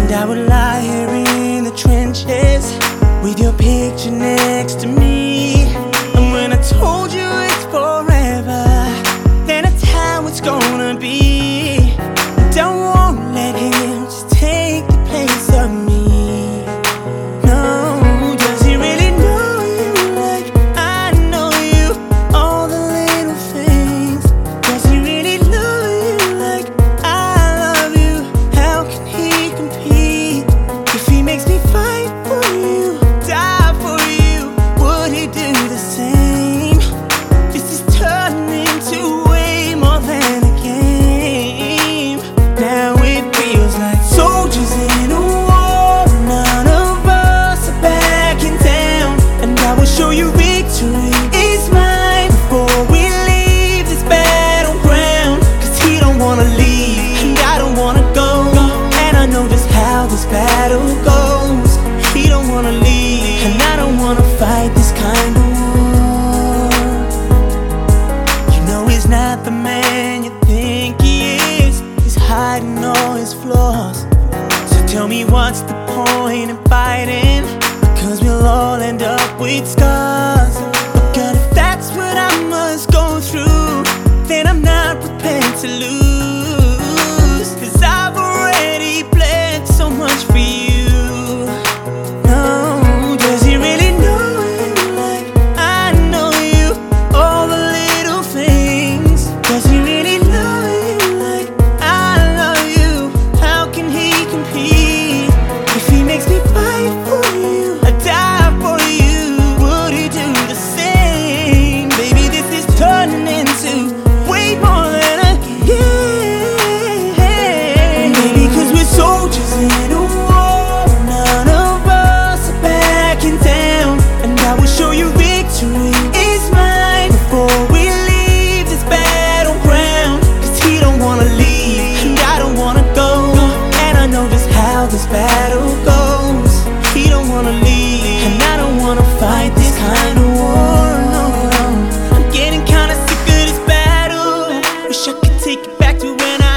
And I would lie here in the trenches with your picture next to me. And when I told you it's forever, then it's how it's gonna be. Don't want to let him just take the place of me. No, does he really know you like I know you? All the little things. Does he really love you like I love you? How can he compete? If he makes me fight for you, die for you, would he do the same? This is turning into way more than a game. Now it feels like soldiers in a war. None of us are backing down, and I will show you victory is mine before we leave this battleground. Cause he don't wanna leave, and I don't wanna go, and I know just how this battle goes. He don't wanna leave, and I don't wanna fight this kind of war. You know he's not the man you think he is. He's hiding all his flaws. So tell me what's the point in fighting? Because we'll all end up with scars. But God, if that's what I must go through, then I'm not prepared to lose. Cause I've already bled so much for you. No, does he really know you like I know you? All the little things. Does he really love you like I love you? How can he compete? If he makes me fight for you, I die for you, would he do the same? Baby, this is turning into way more than a game. Baby, cause we're soldiers in a war. None of us are backing down, and I will show you victory is mine before we leave this battleground. Cause he don't wanna leave, and I don't wanna go, and I know just how this battle goes. He don't wanna leave, and I don't wanna fight this kind of war. No, I'm getting kinda sick of this battle. Wish I could take it back to when I